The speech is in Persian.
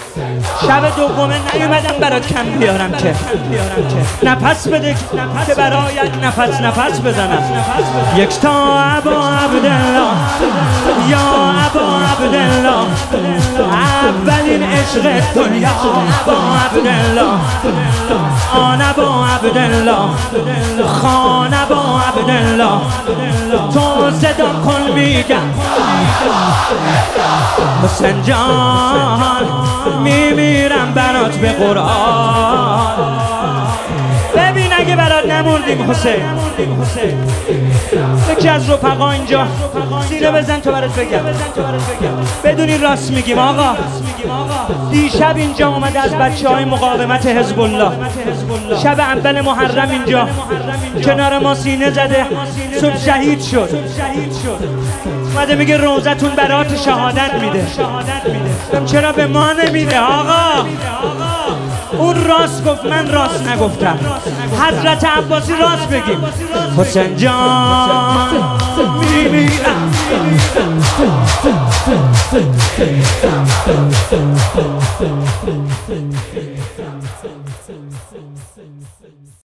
شب دومه نیومدم برات کم بیارم که نفس بده که برایت نفس بزنم. یک تا ابا عبدالله یا ابا عبدالله، اولین عشق دنیا ابا عبدالله، آن ابا عبدالله، خان ابا عبدالله. تو صدا کن میگم حسین جان میمیرم برات به قرآن. ببین اگه برات نموندیم حسین، یکی از رفقا اینجا سینه بزن تو برات بگم، بدونی راست میگیم آقا. دیشب اینجا اومده از بچه‌های مقاومت حزب الله، شب اول محرم اینجا کنار ما سینه زده، صبح شهید شد. اومده میگه روزتون برات شهادت میده. چرا به ما نمیده آقا؟ اون راست گفت، من راست نگفتم. حضرت عباسی راست بگیم. حسین جان میمیرم.